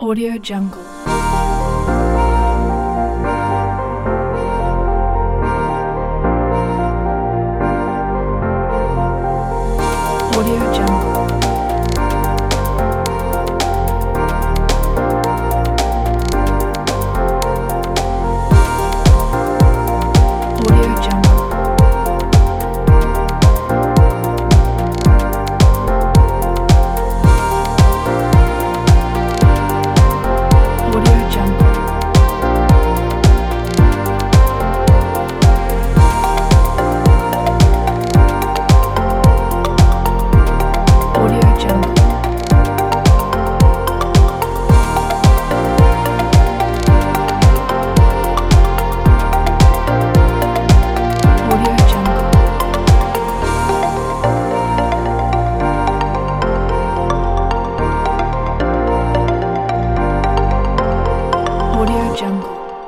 Audio Jungle. Audio Jungle. Audio Jungle. Audio Jungle. Audio Jungle. Audio Jungle. Audio Jungle.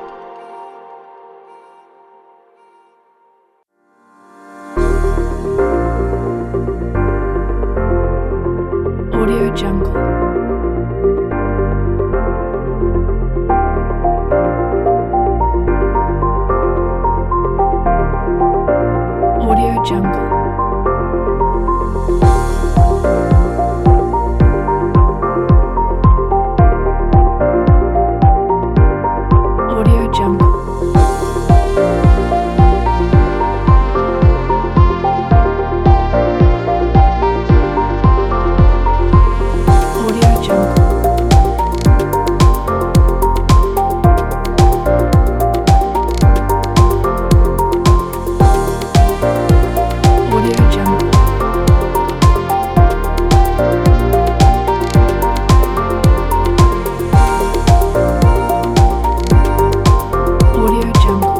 Audio Jungle. Audio Jungle. Audio Jungle. Audio Jungle. Audio Jungle. Audio Jungle.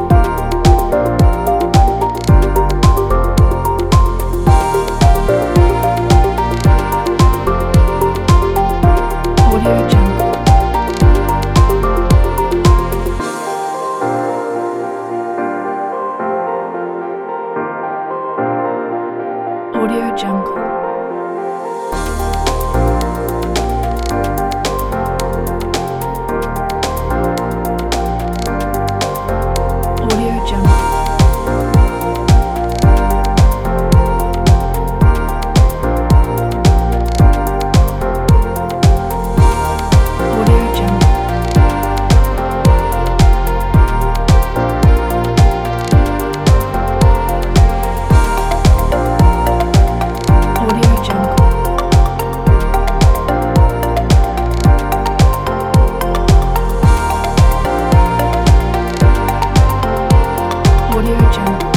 Audio Jungle. Audio Jungle. Audio Jungle. Audio Jungle. Audio Jungle. Audio Jungle.